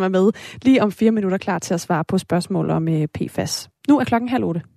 er med lige om 4 minutter klar til at svare på spørgsmål om PFAS. Nu er klokken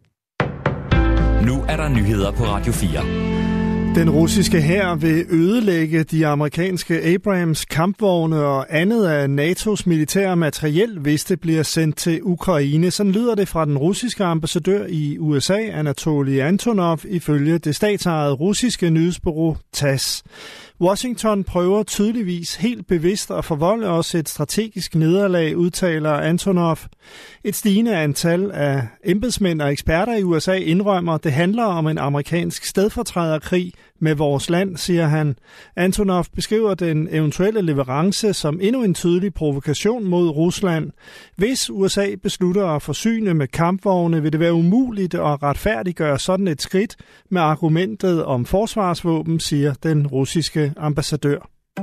7:30. Nu er der nyheder på Radio 4. Den russiske hær vil ødelægge de amerikanske Abrams kampvogne og andet af NATO's militære materiel, hvis det bliver sendt til Ukraine. Sådan lyder det fra den russiske ambassadør i USA, Anatoly Antonov, ifølge det statsejede russiske nyhedsbureau TASS. Washington prøver tydeligvis helt bevidst at forvolde os et strategisk nederlag, udtaler Antonov. Et stigende antal af embedsmænd og eksperter i USA indrømmer, at det handler om en amerikansk stedfortræderkrig med vores land, siger han. Antonov beskriver den eventuelle leverance som endnu en tydelig provokation mod Rusland. Hvis USA beslutter at forsyne med kampvogne, vil det være umuligt at retfærdiggøre sådan et skridt med argumentet om forsvarsvåben, siger den russiske ambassadør.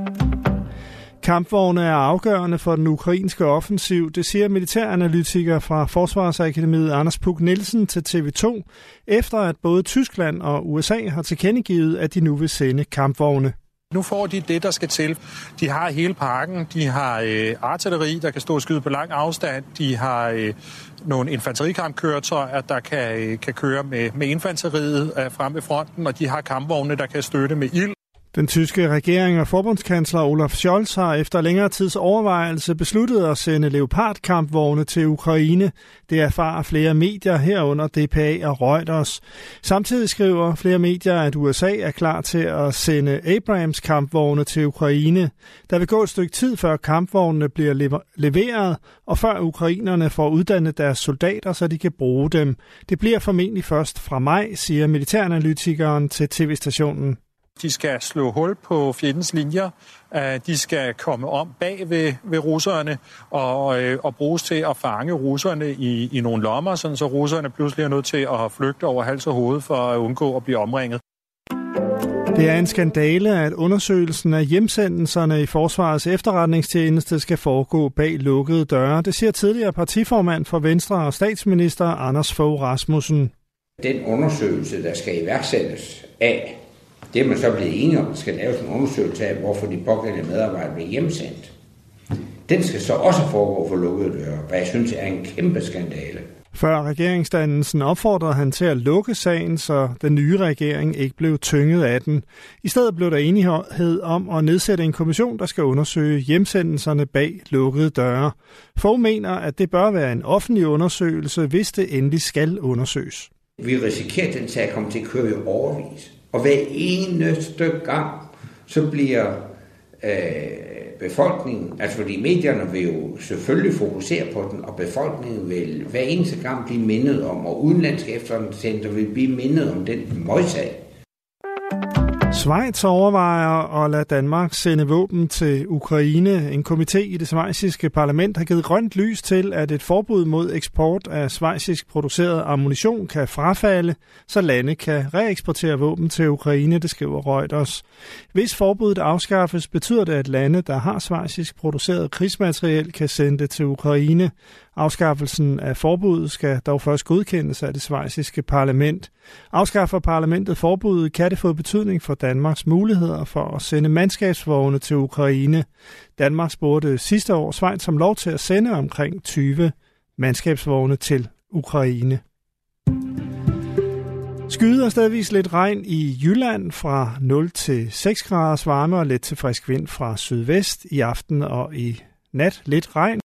Kampvogne er afgørende for den ukrainske offensiv, det siger militæranalytiker fra Forsvarsakademiet Anders Puk Nielsen til TV2, efter at både Tyskland og USA har tilkendegivet, at de nu vil sende kampvogne. Nu får de det, der skal til. De har hele pakken. De har artilleri, der kan stå og skyde på lang afstand. De har nogle infanterikampkøretøjer, der kan køre med infanteriet frem ved fronten, og de har kampvogne, der kan støtte med ild. Den tyske regering og forbundskansler Olaf Scholz har efter længere tids overvejelse besluttet at sende Leopard-kampvogne til Ukraine. Det erfarer flere medier herunder DPA og Reuters. Samtidig skriver flere medier, at USA er klar til at sende Abrams-kampvogne til Ukraine. Der vil gå et stykke tid, før kampvognene bliver leveret, og før ukrainerne får uddannet deres soldater, så de kan bruge dem. Det bliver formentlig først fra maj, siger militæranalytikeren til tv-stationen. De skal slå hul på fjendens linjer, de skal komme om bag ved russerne og bruges til at fange russerne i nogle lommer, sådan så russerne pludselig er nødt til at flygte over hals og hoved for at undgå at blive omringet. Det er en skandale, at undersøgelsen af hjemsendelserne i Forsvarets efterretningstjeneste skal foregå bag lukkede døre. Det siger tidligere partiformand for Venstre og statsminister Anders Fogh Rasmussen. Den undersøgelse, der skal iværksættes af, det er man så blevet enige om, der skal laves en undersøgelse af, hvorfor de pågældende medarbejdere bliver hjemsendt. Den skal så også foregå for lukkede døre, hvad jeg synes er en kæmpe skandale. Før regeringsdannelsen opfordrede han til at lukke sagen, så den nye regering ikke blev tynget af den. I stedet blev der enighed om at nedsætte en kommission, der skal undersøge hjemsendelserne bag lukkede døre. Fogh mener, at det bør være en offentlig undersøgelse, hvis det endelig skal undersøges. Vi risikerer, at den sag kommer til at køre i årevis. Og hver eneste gang, så bliver befolkningen, altså fordi medierne vil jo selvfølgelig fokusere på den, og befolkningen vil hver eneste gang blive mindet om, og udenlandske efterretningstjenester vil blive mindet om den møgsag. Schweiz overvejer at lade Danmark sende våben til Ukraine. En komité i det schweiziske parlament har givet grønt lys til, at et forbud mod eksport af schweizisk produceret ammunition kan frafalde, så lande kan reeksportere våben til Ukraine, det skriver Reuters. Hvis forbuddet afskaffes, betyder det, at lande, der har schweizisk produceret krigsmateriel, kan sende det til Ukraine. Afskaffelsen af forbuddet skal dog først godkendes af det schweiziske parlament. Afskaffer parlamentet forbuddet, kan det få betydning for Danmarks muligheder for at sende mandskabsvogne til Ukraine. Danmark spurgte sidste år Schweiz om lov til at sende omkring 20 mandskabsvogne til Ukraine. Skyder stadigvis lidt regn i Jylland fra 0 til 6 graders varme og let til frisk vind fra sydvest. I aften og i nat lidt regn.